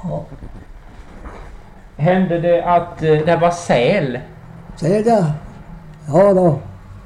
Ja. Hände det att det var säl? Säl ja. Ja då.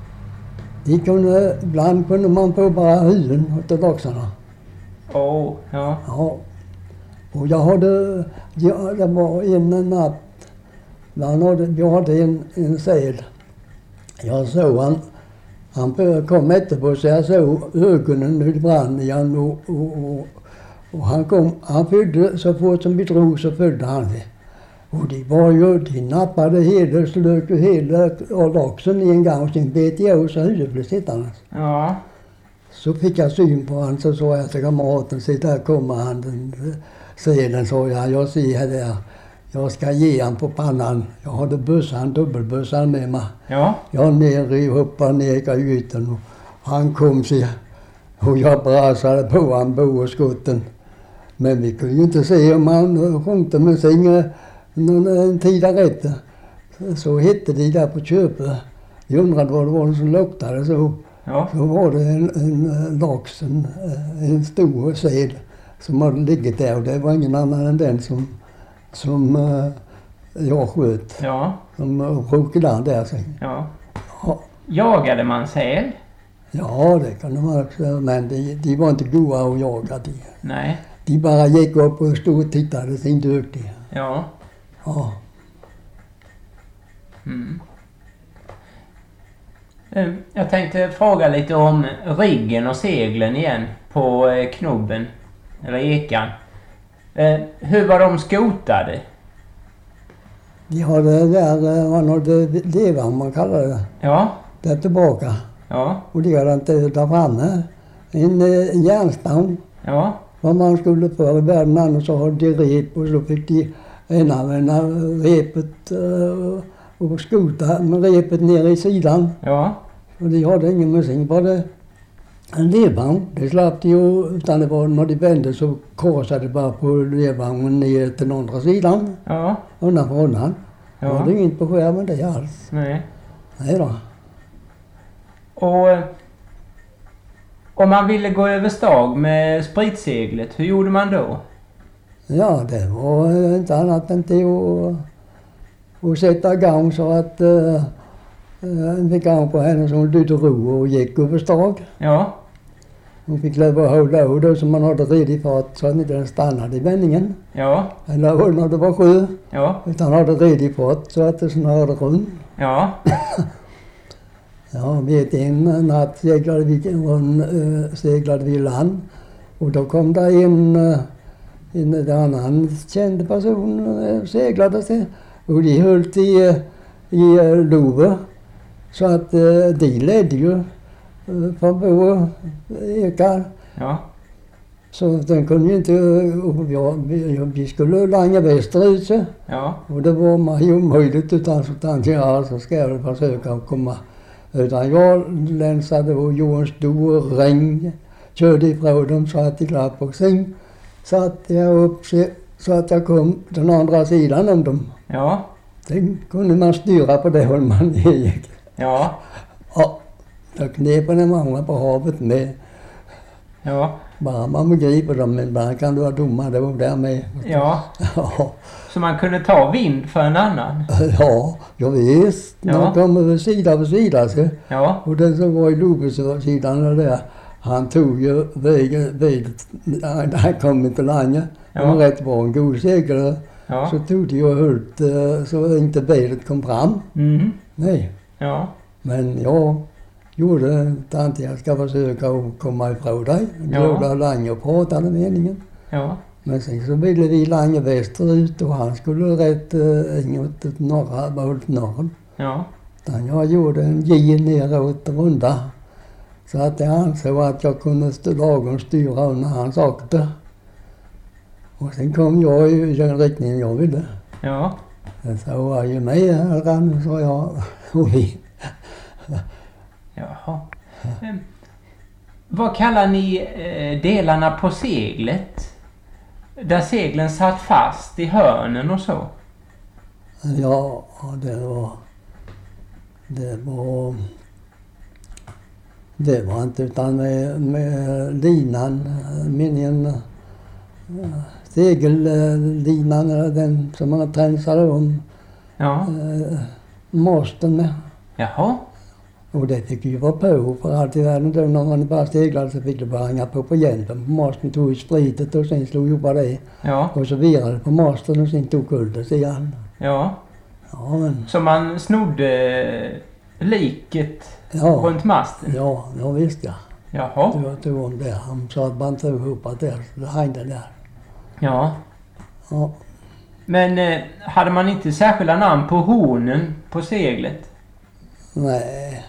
Ibland kunde man få bara huden åt laxarna. Ja. Ja. Och jag hade, det var en natt. Jag hade en säl. Jag såg han kom efterpå så jag såg ögonen hur det brann igen och han fyllde så fort som vi drog så fyllde han det. Och de nappade hela laxen i en gång och sen bet jag och så huvudet blev sittande. Ja. Så fick jag syn på han så sa jag till kamraten, så där kommer han den sälen, sa jag ser här där. Jag ska ge han på pannan. Jag hade dubbelbössan med mig. Ja. Jag hoppade ner i kajuten och han kom sig och jag brasade på han båskotten. Men vi kunde ju inte se om han sjunkte med sig någon tid efter. Så hette det där på köpet. Jag undrade vad det var som luktade så. Ja. Så var det en lax, en stor säl som hade ligget där och det var ingen annan än den som jag sköt. Ja. Som sjukade där sen. Ja. Ja. Jagade man säl? Ja, det kunde man också. Men de var inte goda att jaga. Nej. De bara gick upp och stod och tittade sin duktig. Ja. Ja. Mm. Jag tänkte fråga lite om riggen och seglen igen på knubben, eller ekan. Hur var de skotade? De hade där, man hade levan man kallar det. Ja. Där tillbaka. Ja. Och det hade inte där framme. En järnstång. Ja. Vad man skulle för i världen annars så hade de rep och så fick de använda repet och skota med repet ner i sidan. Ja. Och de hade ingen musik. Var det en levvagn. Det slapp de ju, utan det var när de vände så korsade det bara på levvagnen ner till den andra sidan. Ja. Undan för undan. Ja. Det var inget på skärmen det alls. Nej. Nej då. Och om man ville gå över stag med spritseglet, hur gjorde man då? Ja, det var inte annat än till att sätta igång så att en fick igång på henne som lydde ro och gick över stag. Ja. Hon fick lov att hålla av då som man hade redig fart så att inte den stannade i vändningen. Ja. Eller när det var sjö. Ja. Utan hade redig fart så att det snurrade runt. Ja. Ja, vet en natt seglade vi land och då kom det en annan känd person seglade sig och de höll i lover så att de ledde ju från vår ekar. Ja. Så den kunde ju inte, vi skulle langa västerut så. Ja. Och det var mig omöjligt utan så tänkte jag så ska jag väl försöka komma. Utan jag länsade och gjorde en stor ring, körde ifrån dem så att de glapp och sen satte jag upp så att jag kom den andra sidan om dem. Ja. Sen kunde man styra på det håll man gick. Ja. Ja, då knepen är många på havet med. Ja. Bara man begriper dem, men bara kan du ha domar då där med. Ja. Ja. Så man kunde ta vind för en annan? Ja, jag visst. Ja. Man kommer sida vid sida så. Ja. Och den som var i Lobesidan där, han tog ju vägen, han kom inte länge. Ja. Han var rätt bra, en god seglare. Ja. Så tog de och hölt så inte vädret kom fram. Mm. Nej, Ja. men jag gjorde tant jag ska försöka att komma ifrån dig. Ja. Jag låg länge och pratade meningen. Ja. Men sen så ville vi länge västerut och han skulle rätt inåt norr. Ja. Jag gjorde en J neråt runda. Så att jag ansåg att jag kunde lagom styra när han sakte. Och sen kom jag i den riktningen jag ville. Ja. Så var ju med här, sa jag. Och vi. Jaha. Vad kallar ni delarna på seglet? Där seglen satt fast i hörnen och så? Ja, det var inte utan med linan, meningen segellinan, den som man tränsade om Ja. masten med. Jaha. Och det fick ju vara på för allt i världen. Då när man bara seglade så fick det bara hänga på jämten på masten, tog i spritet och sen slog ihop det. Ja. Och så virade på masten och sen tog guldet igen. Ja. Ja, men, Så man snodde liket runt masten? ja visst ja. Jaha. Jag tog om det. Han sa att man tog ihop att det hängde där. Ja. Ja. Men hade man inte särskilda namn på hornen på seglet? Nej.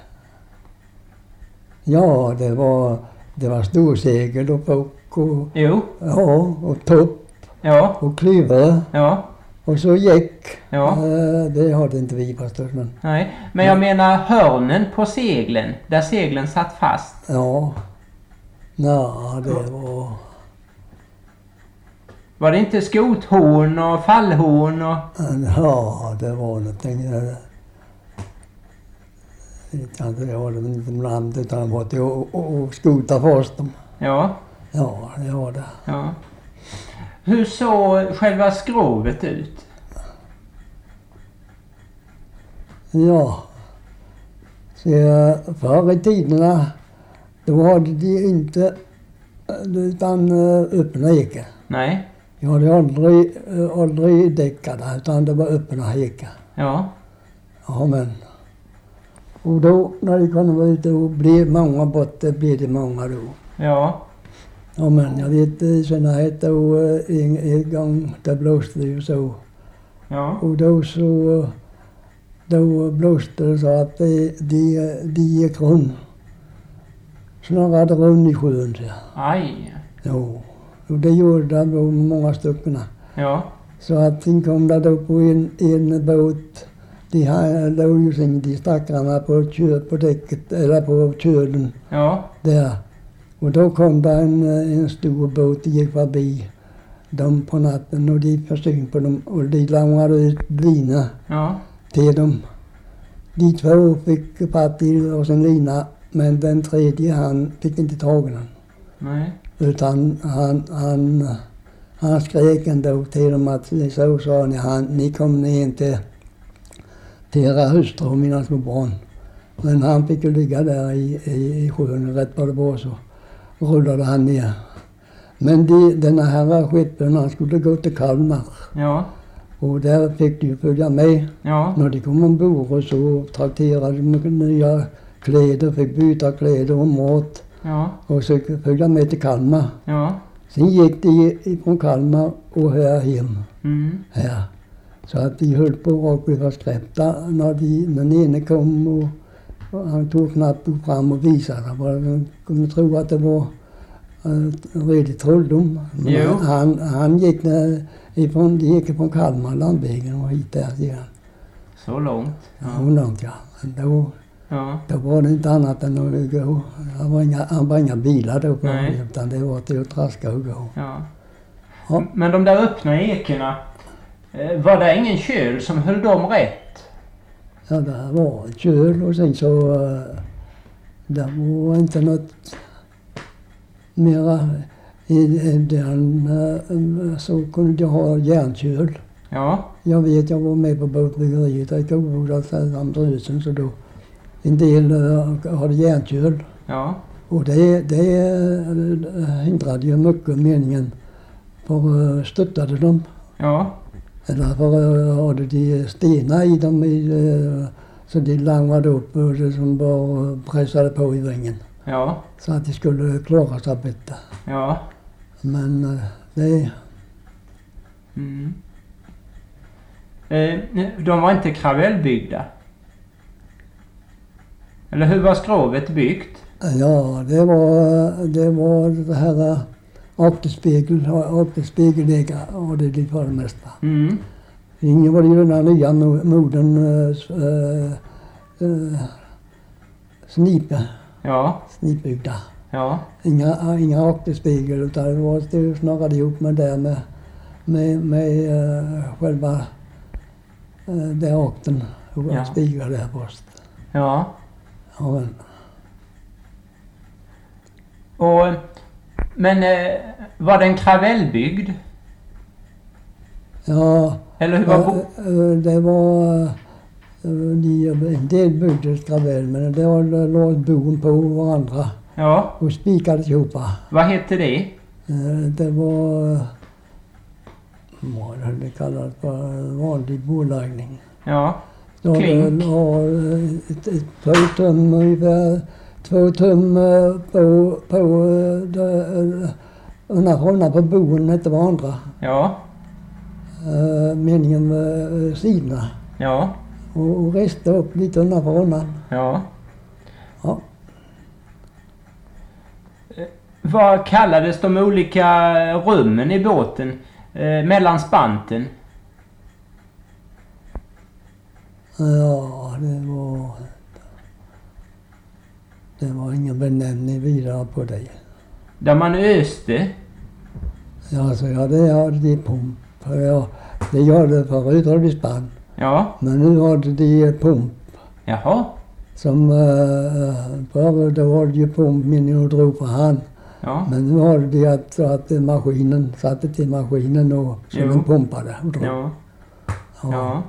Ja, det var storsegel och fock och, Jo. ja, och topp Ja. och klyvare. Ja. Och så gick. Ja. Det hade inte vi förstås, men Nej. Men jag menar hörnen på seglen, där seglen satt fast. ja. Ja, det var... Var det inte skothorn och fallhorn och... Ja, det var någonting. Jag vet inte, det var det inte namn utan det var till att skota fast dem. Ja. Ja, det var det. Ja. Hur såg själva skrovet ut? Ja. Så förr i tiderna då hade de inte utan öppna ekar. Nej. Jag hade aldrig däckade utan det var öppna ekar. Ja. Ja, men. Och då när det kom ut då blev många bort, det blev det många då. Ja. Ja, men jag vet i synnerhet då en gång det blåste ju så. Ja. Och då blåste det så att de gick runt. Snarare runt i sjön så. Aj. Jo. Och det gjorde det på många stycken. Ja. Så att sen kom det då på en båt. De låg ju sen de stackarna på däcket eller på kölen Ja. där. Och då kom det en stor båt, de gick förbi dem på natten och de försökte på dem och de långade ut lina Ja. till dem. De två fick fatt i och sin lina, men den tredje han fick inte tag i den. Nej. Utan han skrek ändå till dem att så sa ni kom ner till era hustrur och mina små barn. Men han fick ju ligga där i sjön rätt vad det var så rullade han ner. Men denna här skeppen han skulle gå till Kalmar. Ja. Och där fick de följa med. Ja. När de kom ombord och så trakterade de med nya kläder, fick byta kläder och mat. Ja. Och så följde med till Kalmar. Ja. Sen gick de från Kalmar och här hem. Mm. Här. Så att de höll på att bli förskräckta när den ene kom och han tog knappen fram och visade. De kunde tro att det var redig trolldom. Jo. Han gick från Kalmar landvägen och hit där igen. Så långt. Ja, långt ja. Men då var det inte annat än att gå. Han var inga bilar då på Nej. utan det var till att traska och gå. Ja. Ja. Men de där öppna ekorna, var det ingen köl som höll dem rätt? Ja, det var ett köl och sen så det var inte något mera i den så kunde jag ha järnköl. Ja. Jag vet, jag var med på båtbyggeriet i Koboda samt Rösen så då en del hade järnköl. Ja. Och det hindrade ju mycket meningen. För stöttade dem. Ja. Eller för hade de stenar i dem så de langade upp och det som bara pressade på i vängen. Ja. Så att de skulle klara sig bättre. Ja. Men det... Mm. De var inte kravellbyggda? Eller hur var skrovet byggt? Ja, det var det här akterspegelägga och det för det mesta. Mm. Ingen var det ju den här nya moden snipbyggda. Ja. Inga akterspegel utan det var snarare ihop med det med själva det akten och Ja. speglar där först. Ja. Ja, men. Och Men var den kravellbyggd? Ja, Eller hur var det var en del byggdes travell, men det var låg bon på varandra Ja. och spikades ihop. Vad hette det? Det var vad det kallas för vanlig bolaggning. Ja. Så Klink. det var två tum ungefär, 2 tum på undan på boen efter varandra. Ja. Meningen med sidorna. Ja. Och resta upp lite undan för undan. Ja. Ja. Vad kallades de olika rummen i båten? Mellan spanten? Ja, det var ingen benämning vidare på det. Där man öste? Ja, så det hade de pump. Ja, det gör det förut hade de spann. Ja. Men nu hade de pump. Jaha. Som förr då var det ju pumpminne och drog för hand. Ja. Men nu har de att maskinen satte till maskinen och så Jo. den pumpade och drog. Ja. Ja. Ja.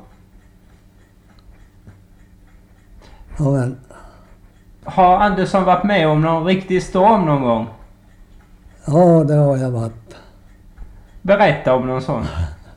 Ja, men, Har Andersson varit med om någon riktig storm någon gång? ja, det har jag varit. Berätta om någon sån.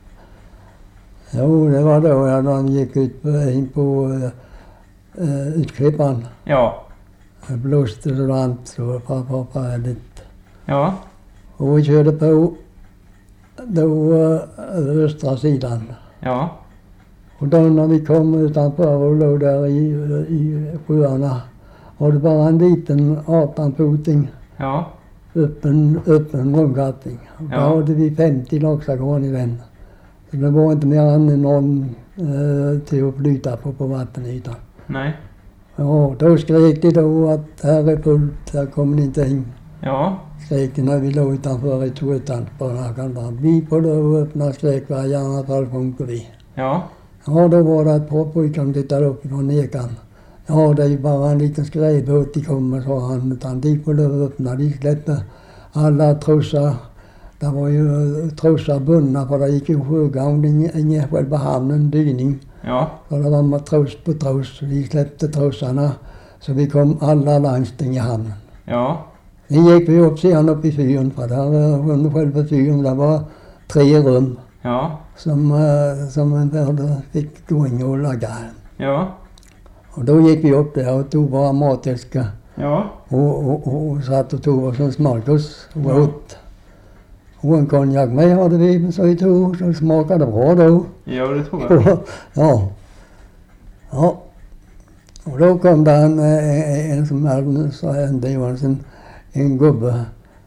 Jo, det var då jag gick ut in på utklippan. Ja. Det blåste sådant så var färdigt. Ja. Och vi körde på då östra sidan. Ja. Och då när vi kom utanför och låg där i sjöarna var det bara en liten 18-foting Ja. öppen rundgatting. Och Ja. då hade vi 50 laxagarn i den. Så det var inte mer än någon till att flyta på vattenytan. Nej. Ja, då skrek de då att här är fullt, här kommer ni inte in. Ja. Skrek de när vi låg utanför i toaletten på den. Vi får då öppna skräckvargar, i annat fall sjunker vi. Ja. Ja, då var det ett par pojkar som tittade upp från ekan. Ja, det är ju bara en liten skrädbåt de kommer, sa han. Utan de får då öppna, de släppte alla trossar. Det var ju trossar bundna för det gick ju sjögång in i själva hamnen, dyning. Ja. Så det var matros på tross. De släppte trossarna. Så vi kom alla landsting i hamnen. Ja. Sen gick vi upp sedan upp i fyren, för där under själva fyren det var 3 rum Ja. som en värde fick gå in och lägga. Ja. Och då gick vi upp där och tog våra matälskar Ja. och satt och tog oss en smörgås och Ja. åt. Och en konjak med hade vi, så vi tog, så smakade bra då. Ja, det tror jag. Ja. Ja. Och då kom det en som hade, sa en Johansson, en gubbe.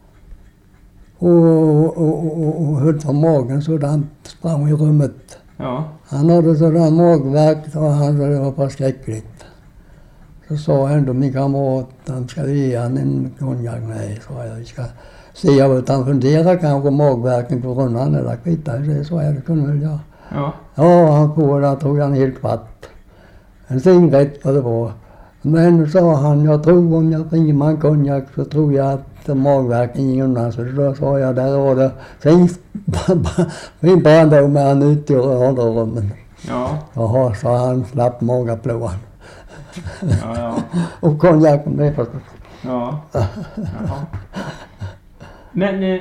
Och höll för magen så han sprang i rummet. Ja. Han hade sådan magvärk och han sa det var förskräckligt. Så sa ändå min kamrat, han ska ge han en konjak. Nej, sa jag, vi ska se att han funderar kanske magvärken på rundan eller kvittar. Det sa jag, det kunde väl jag. Ja. Ja, han får det, tog han helt fatt. En sin rätt vad det var. Men sa han, jag tror om jag ringer man konjak så tror jag att magvärken gick undan. Så då sa jag, där var det. Sen vi bara då med han ute i andra rummen. Ja. Jaha, sa han, slapp magaplåan. Ja. Ja. Och konjaken med förstås. Ja. Jaha. Men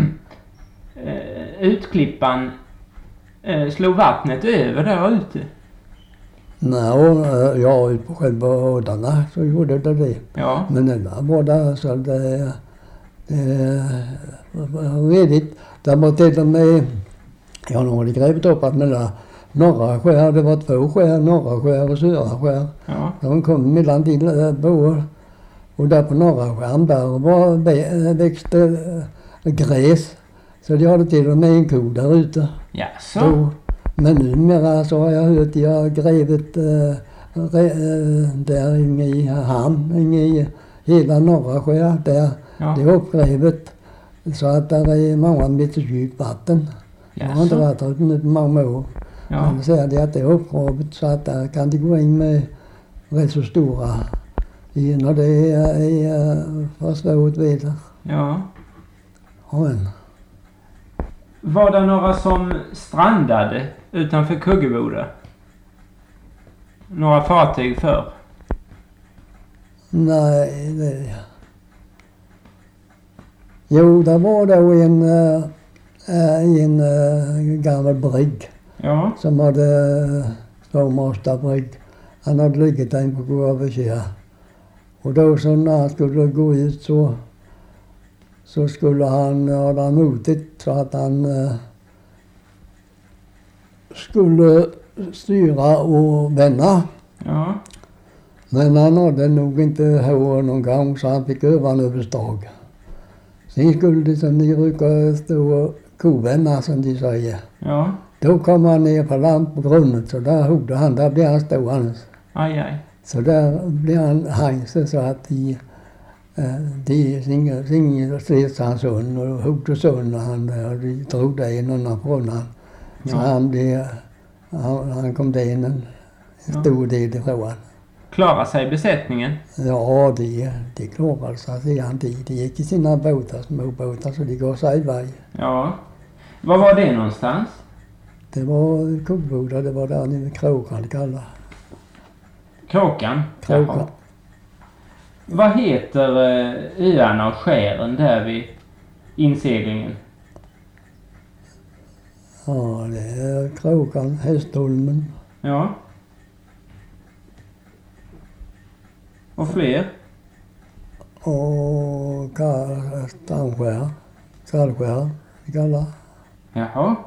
utklippan slog vattnet över där ute? Nej, ja, ut på själva ådarna så gjorde det. Ja. Men den där var där så det var redigt. Där var till och med, ja nu har de grävt upp att den där norra skär, det var 2 skär, norra skär och södra skär. Ja. De kom mellan till båda. Och där på norra skärn där var växte gräs. Så de hade till och med en ko där ute. Jaså? Då. Men numera så har jag hört jag har grävt där inne i hamn, inne i hela norra skär där. Ja. Det är uppgrävet så att där är många meter djupt vatten. Jag har inte varit där nu på många år. Ja. Men säger det att det är uppgrävet så att där kan de gå in med rätt så stora när det är för svårt väder. Ja. men. Var det några som strandade utanför Kuggeboda? Några fartyg för? Nej, det... Jo, det var då en gammal brigg Ja. som hade tvåmastarbrigg. Han hade legat där på Gårdskär. Och då så när han skulle gå ut så skulle han ha motigt så att han skulle styra och vända. Ja. Men han hade nog inte hår någon gång så han fick övan över stag. Sen skulle de som de brukar stå och kovända som de säger. Ja. Då kom han ner på land på grunden så där hode han, där blev han stående. Aj, aj. Så där blev han hangse så att de stred hans son och hode son och de drog det in och från han. Så han kom där in en stor del ifrån han. Klarar sig besättningen? Ja, de klarade sig sedan. De gick i sina båtar, små båtar, så de går sig iväg. Ja. Var var det någonstans? Det var Kuggeboda, det var där nere vid Kråkan det kallar. Kråkan? Kråkan. Jaha. Vad heter öarna och skären där vid inseglingen? Ja, det är Kråkan, Hästholmen. Ja. Och fler? Och Strandskär, Kallskär det kallar. Jaha.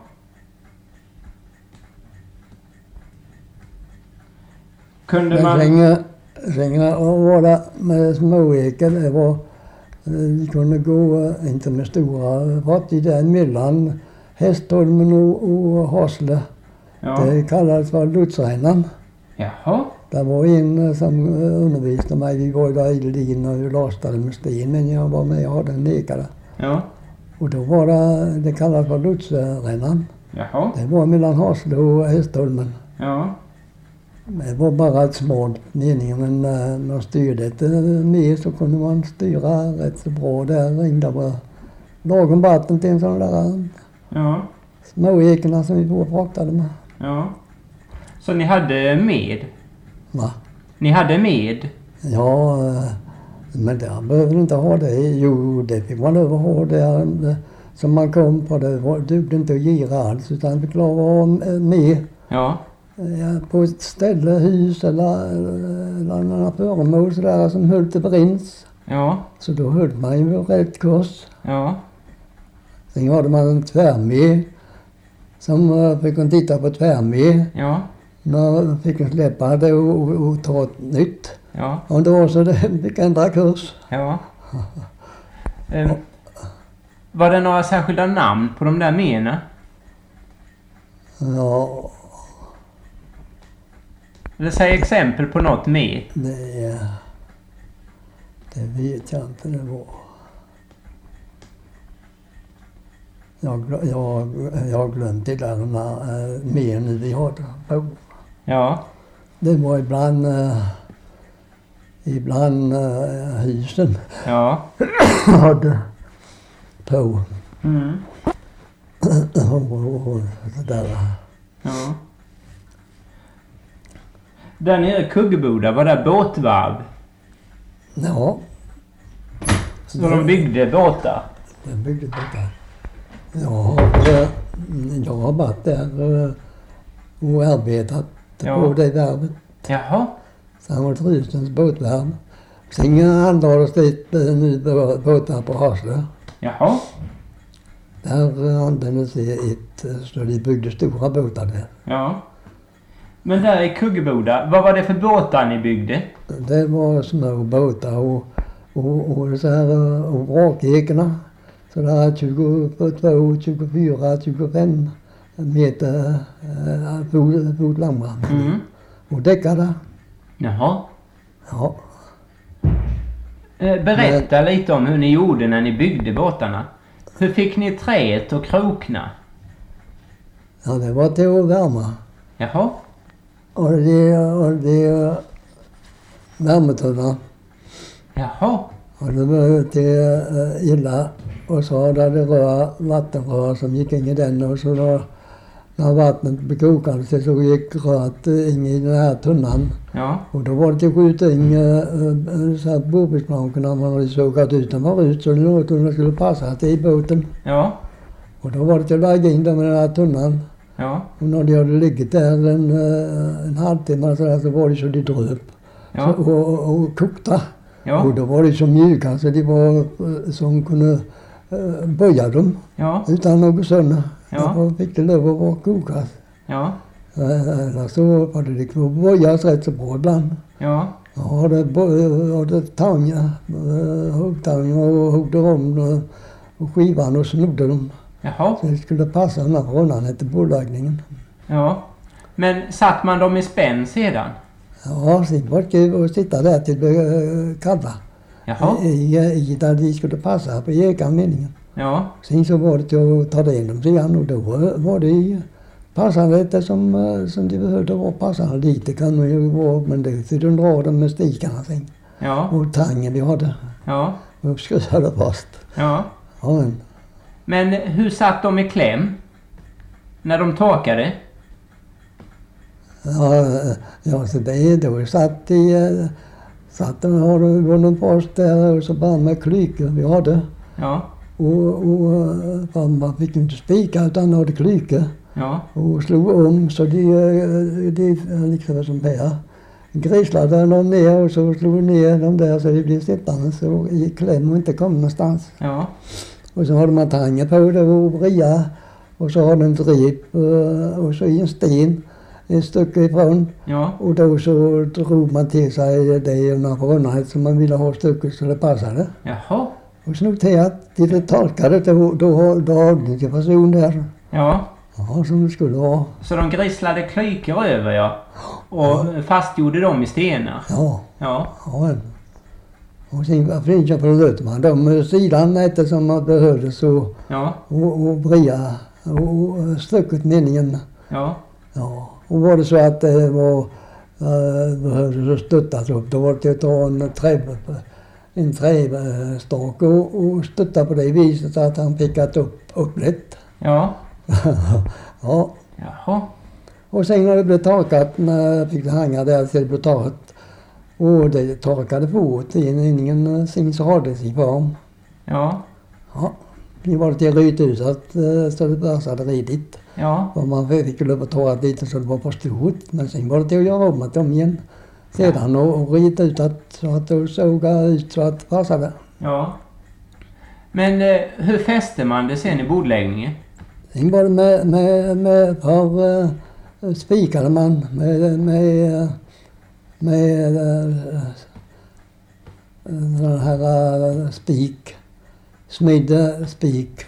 Kunde man... Sänga var det med småekar, det var, vi kunde gå, inte med stora fartyg där mellan Hästholmen och Hasle. Ja. Det kallades för lotsrännan. Jaha. Det var en som undervisade mig, vi var där ideligen och lastade med sten, men jag var med och hade en nekare. Ja. Och då var det kallades för lotsrännan. Jaha. Det var mellan Hasle och Hästholmen. Ja. Det var bara ett smart mening, men när man styrde inte mer så kunde man styra rätt så bra. Där ringde bara lagom vatten till en sån där Ja. småekerna som vi pratade med. Ja. Så ni hade med? Va? Ni hade med? Ja, men där behöver inte ha det. Jo, det fick man över ha där som man kom på. Det dugde inte att gira alls utan vi klarade med. Ja. På ett ställe, hus eller några föremål sådär som höll till brins. Ja. Så då höll man ju rätt kurs. Ja. Sen hade man en tvärmed som fick en titta på tvärmed. Ja. När fick en släppa det och ta ett nytt. Ja. Och då så det fick ändra kurs. Ja. Var det några särskilda namn på de där mena? Ja, Eller säg exempel på något med. det vet jag inte det var. Jag har glömt det där mer nu vi har på. Ja. Det var ibland husen Ja. hade på. Mm. Och sådär. Ja. Där nere i Kuggeboda var det båtvarv. Ja. Så de byggde båtar. De byggde båtar. Jag har varit där och arbetat på det varvet. Jaha. Samhällsrysens båtvarv. Sen anlades det nu båtar på Hasle. Jaha. Där användes så de byggde stora båtar där. Ja. Men där i Kuggeboda, vad var det för båtar ni byggde? Det var små båtar och så här och vrakekerna. Så där 22, 24, 25 meter fot långa. Mm. Och däckade. Jaha. Ja. Berätta lite om hur ni gjorde när ni byggde båtarna. Hur fick ni träet och krokna? Ja, det var till att värma. Jaha. Och det värmetunnar. Jaha. Och det var till illa. Och så hade det vattenrör som gick in i den. Och så då, när vattnet bekokade sig så gick röret in i den här tunnan. Ja. Och då var det till att skjuta in så här bobelsplankorna man hade sågat ut. Den var ut så den åt och den skulle passa till båten. Ja. Och då var det till att lägga in dem i den här tunnan. Ja. Och när de hade legat där en halvtimme så var det så de dröp. Ja. Så, och kokta. Ja. Och då var det så mjuka så de var som kunde böja dem Ja. utan något sådana. Ja. Då fick det lov att vara kokas. Ja. Eller så var det liksom böjas rätt så bra ibland. Ja. Ja, det tanja, huggtanja och huggde om och skivan och snodde dem. Jaha. Så det skulle passa den här rundan efter bordläggningen. Ja. Men satt man dem i spänn sedan? Ja, sen var det kul att sitta där till kalla. Jaha. I där de skulle passa på egen meningen. Ja. Sen så var det till att ta det in dem sedan och då var det passande eftersom som de behövde vara passande lite kan man ju vara, men det så de drar dem med stikarna sen. Ja. Och tangen de hade. Ja. Och skruvade fast. Ja. Ja, Men hur satt de i kläm? När de torkade? ja, så det då satt de har någon post där och så bara med klykor vi hade. Ja. Och man fick inte spika utan hade klykor. Ja. Och slog om så de liksom som här grislade dem ner och så slog ner dem där så de blev sittande så i kläm och inte kom någonstans. Ja. Och så hade man tanger på det och bria och så hade en drip och så i en sten ett stycke ifrån. Ja. Och då så drog man till sig det i en brunnet som man ville ha stycket så det passade. Jaha. Och så till att det torkade då hade det en person där. Ja. Ja, som det skulle vara. Så de grislade klykor över, ja. Och fastgjorde dem i stenar. Ja. Ja. Ja. Och sen finns jag på Lötman. De sidan eftersom man behövde så Ja. och bria och stycket meningen. Ja. Ja. Och var det så att det var behövde stöttas upp då var det att ta en trästak och stötta på det viset så att han pickat upp lätt. Ja. Ja. Jaha. Och sen när det blev torkat, när jag fick det hänga där så det blev torkat. Och det torkade fort i ingen sin så hade sin form. Ja. Ja. Det var det till rythuset så det passade riktigt. Ja. Och man fick lov att torka lite så det var på stort. Men sen var det till att göra om dem igen. Sedan och rita ut så att det såg ut så att det passade. Ja. Men hur fäste man det sen i bordläggningen? Sen var det med spikade man med den här spik. Smidde spik.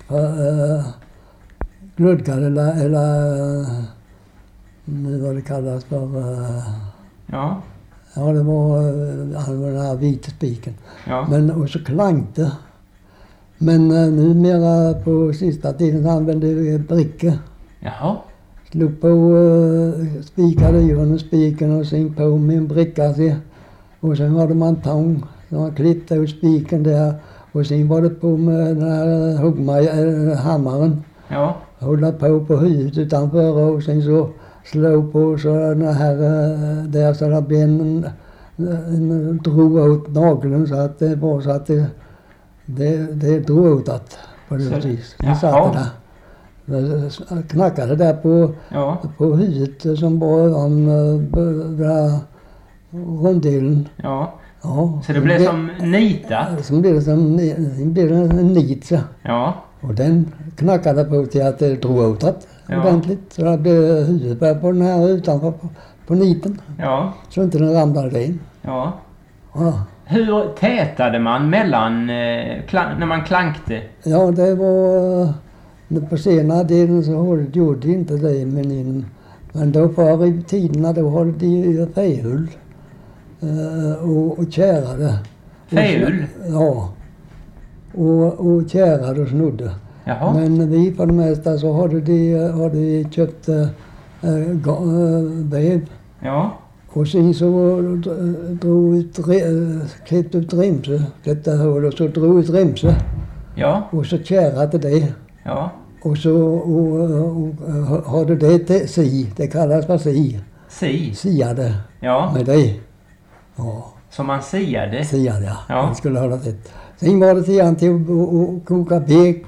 Glödgad eller vad det kallas för. Ja. Ja, det var den här vita spiken. Ja. Men och så klankte. Men numera på sista tiden använde vi brickor. Jaha. Slog på spikade genom spiken och sen på med en bricka. Och sen hade man tång. Så man klippte ut spiken där. Och sen var det på med den här hammaren. Ja. Hålla på huvudet utanför och sen så slå på så den här där så det blev en drog åt nageln så att det var så att det drog åt att på det precis. Det satt där. Det knackade där på huvudet som var där runddelen. Ja. Ja. Så det blev som nitat? Som blev en nit så. Ja. Och den knackade på till att det drog åt att ordentligt. Så det blev huvudet på den här utanför på niten. Ja. Så inte den ramlade in. Ja. Ja. Hur tätade man mellan när man klankte? Ja, det var på senare delen så gjorde de inte det men då förr i tiderna då hade de fejhull och kärade. Fejhull? Ja. Och kärade och snodde. Jaha. Men vi på det mesta så hade de köpt väv. Ja. Och sen så drog ut, klippte ut remse, detta hål, och så drog ut remse. Ja. Och så kärrade det. Ja. Och så och hade det si, det kallas för si. Siade. Ja. Med det. Ja. Som man siade? Siade, ja. Ja. Det skulle ha rätt. Sen var det till att koka bek.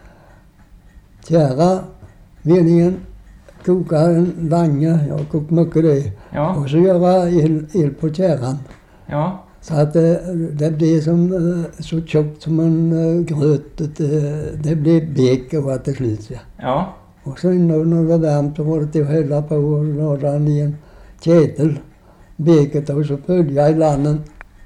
Kära, meningen. Koka en lange, jag har kokat mycket det. Ja. Och så göra el på käran. Ja. Så att det blir som så tjockt som en gröt. Det blir bek och att det slut. Ja. Ja. Och sen när det var varmt så var det till att hälla på och lada den i en ketel. Beket och så följa i landen.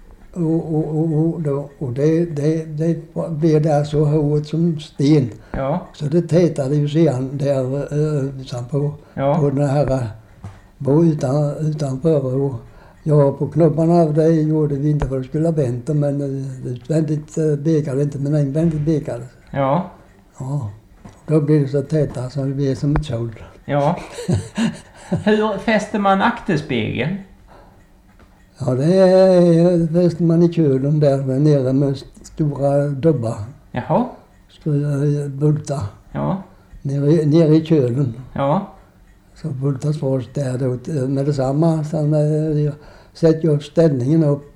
Och det blir där så hårt som sten. Ja. Så det tätade ju sedan där utanpå. Ja. På den här utanför. Och ja, på knopparna av det gjorde vi inte för att skulle vänta, men utvändigt bekade inte, men invändigt bekade. Ja. Ja. Då blir det så täta så det blir som ett kjol. Ja. Hur fäster man akterspegeln? Ja, det fäster man i kölen där nere med stora dubbar. Jaha. Bultar. Ja. Nere i kölen. Ja. Så bultas först där då med detsamma. Sen sätter jag ställningen upp.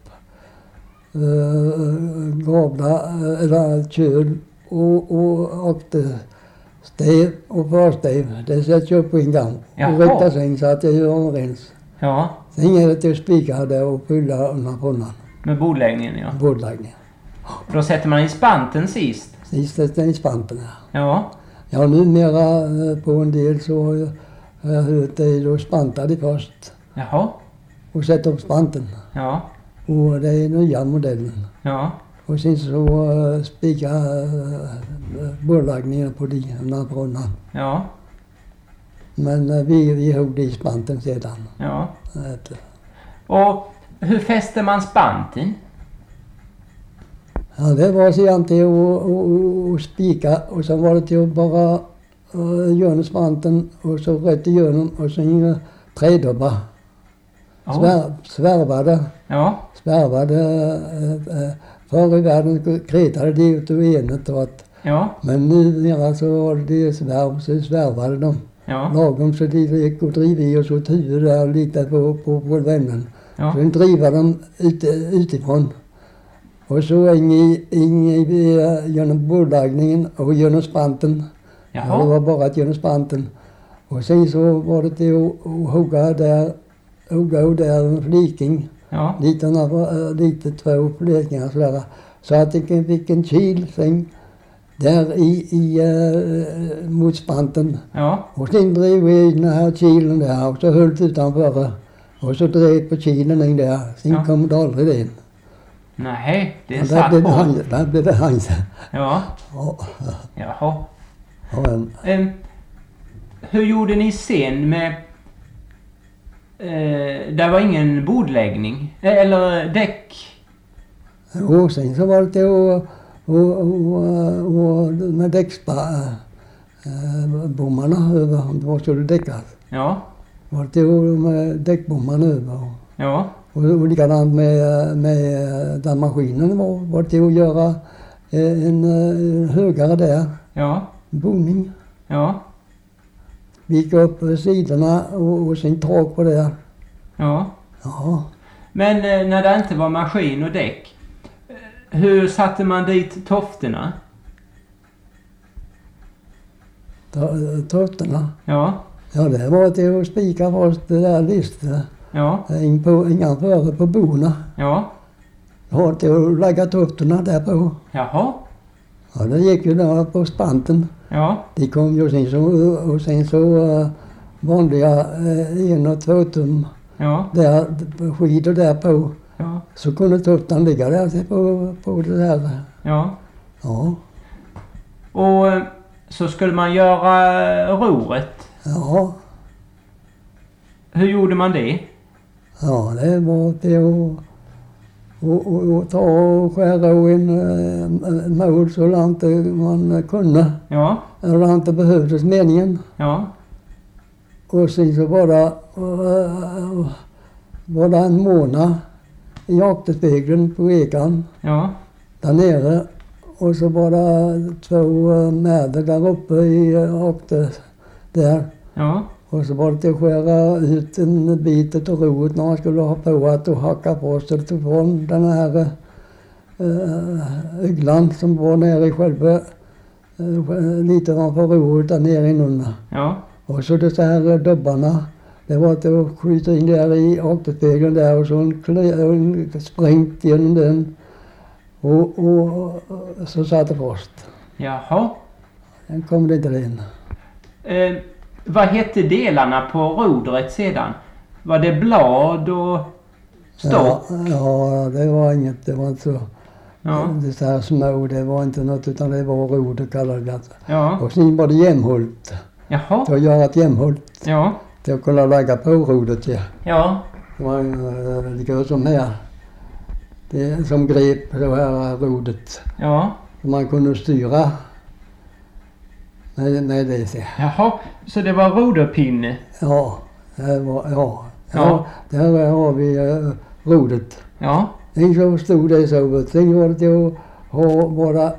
Gavla eller köl och stäv och förstäv. Det sätter jag upp på en gång. Och riktar sen så att jag gör en rens. Ja. Sen är det till att spika där och fylla undan från. Med bordläggningen, ja. Bordläggningen. Då sätter man i spanten sist. Sist sätter den i spanten, ja. Ja. Ja, numera på en del så har jag hört det då spantar de först. Jaha. Och sätter upp spanten. Ja. Och det är nya modellen. Ja. Och sen så spika bordläggningen på de undan från. Ja. Men vi höll det i spanten sedan. Ja. Och hur fäster man spanten? Ja, det var sedan till att spika och sen var det till att bara göra spanten och så rätt i hjörnen och sen trädobbar. Svärvade. Ja. Svärvade. Förr i världen kretade de ut ur enet och att. Ja. Men numera så var det svärv, så svärvade de. Ja. Lagom så de gick och driv i och så ett huvud där och lite på vännen. Ja. Sen driver de utifrån. Och så in genom bordläggningen och genom spanten. Jaha. Ja, det var bara att genom spanten. Och sen så var det till att hugga där en fliking. Ja. Lite två flikingar sådär. Så att det fick en kil sen där mot spanten. Ja. Och sen drev vi i den här kilen där och så höll det utanför. Och så drev på kilen in där. Sen kom det aldrig in. Nej, det är satt på. Där blev det hans. Ja. Ja. Jaha. Ja, hur gjorde ni sen med... där var ingen bordläggning? Eller däck? och sen så var det till och med däcksbommarna över. Då skulle det däckas. Ja. Var det till med däckbommarna över. Ja. Och likadant med den maskinen var det till att göra en högare där. Ja. Boning. Ja. Vi gick upp sidorna och sen tak på det. Ja. Ja. Men när det inte var maskin och däck, hur satte man dit tofterna? Tofterna? Ja. Ja, det var till att spika först det där listet. Ja. Innanför på bona. Ja. Det var till att lägga tofterna där på. Jaha. Ja, det gick ju där på spanten. Ja. De kom ju sen så vanliga 1 och 2 tum. Ja. Där, skidor där på. Ja. Så kunde toftan ligga där på det där. Ja. Ja. Och så skulle man göra roret. Ja. Hur gjorde man det? Ja, det var till att ta och skära en mål så långt man kunde. Ja. Eller långt det behövdes meningen. Ja. Och sen så bara var det en månad i Akterspegeln på Ekan. Ja. Där nere. Och så var det 2 mäder där uppe i Akte där. Ja. Och så var det till att skära ut en bit av roet när han skulle ha på att hacka på sig från den här öglan som var nere i själva lite framför roet där nere inunder. Ja. Och så de så här dubbarna. Det var till att skjuta in där i Akterspegeln där och så hon sprängt genom den. Och så satt det fast. Jaha. Den kom det inte in. Vad hette delarna på rodret sedan? Var det blad och stock? Ja, det var inget. Det var inte så. Ja. Det så här små, det var inte något utan det var roder kallade det. Ja. Och sen var det jämhult. Jaha. Till att göra ett jämhult. Ja. Till att kunna lägga på rodet. Ja. Ja. Det var lika som här. Det som grep det här rodet. Ja. Man kunde styra med det. Så. Jaha. Så det var roderpinne? Ja, det var, Ja. där har vi rodet. Ja. En så stod det så. Sen var det till att ha bara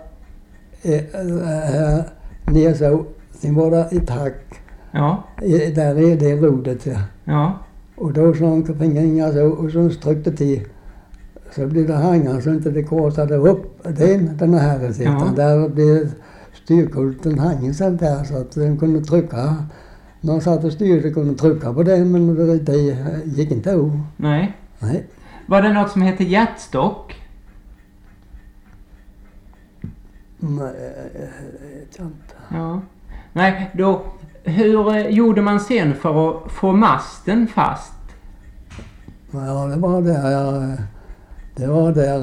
ner så. Sen var det ett hack. Ja. Där är det rodet. Ja. Ja. Och då slank fingrarna så och så tryckte till. Så blev det hangare så inte det korsade upp den här sidan. Ja. Där blev styrkulten hangen sen där så att den kunde trycka. När man satt och styrde kunde trycka på den men det gick inte av. Nej. Nej. Var det något som hette hjärtstock? Nej, jag vet inte. Ja. Nej, då... Hur gjorde man sen för att få masten fast? Ja, det var där. Det var där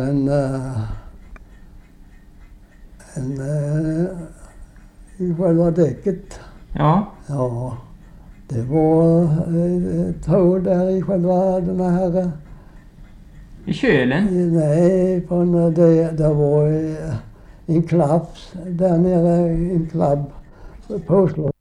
i själva däcket. Ja. Ja, det var ett hål där i själva den här... I kölen? Nej, från det var en klapp där nere, en klabb påslå.